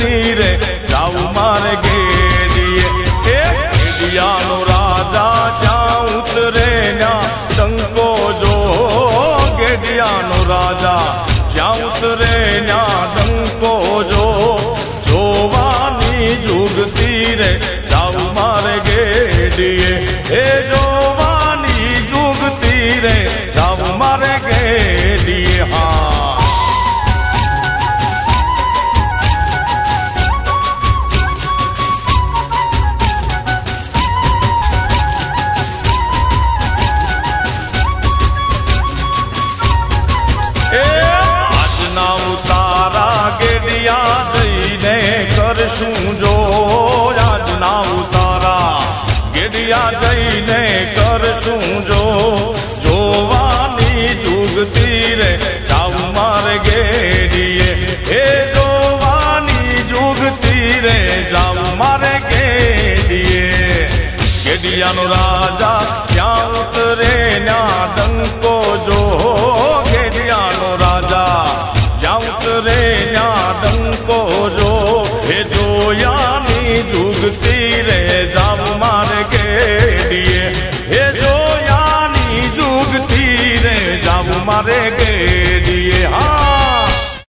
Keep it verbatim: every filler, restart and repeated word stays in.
जुगती रे जाऊ मारे गेड़िए गेड़ियानो राजा जाऊं उतरे ना डंको जो गेड़ियानो राजा जाऊं उतरे ना डंको जो जोवानी जुगती रे जाऊ मारे गेड़िए ए जोवानी जुगती रे जाऊ मारे गेड़िए हाँ गेड़िया जईने करशूं जो आज ना उतारा गेड़िया जईने करशूं जो जोवानी जुगती रे जाऊ मारे गेड़िए ए जोवानी जुगती रे जाऊ मारे गेड़िए गेड़िया नो